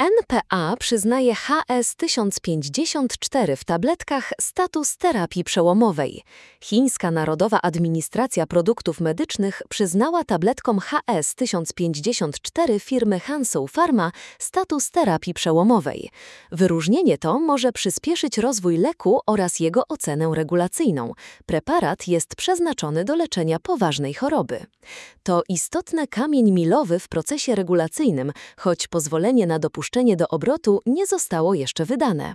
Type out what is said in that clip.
NPA przyznaje HS-1054 w tabletkach status terapii przełomowej. Chińska Narodowa Administracja Produktów Medycznych przyznała tabletkom HS-1054 firmy Hansoh Pharma status terapii przełomowej. Wyróżnienie to może przyspieszyć rozwój leku oraz jego ocenę regulacyjną. Preparat jest przeznaczony do leczenia poważnej choroby. To istotny kamień milowy w procesie regulacyjnym, choć pozwolenie na dopuszczenie do obrotu nie zostało jeszcze wydane.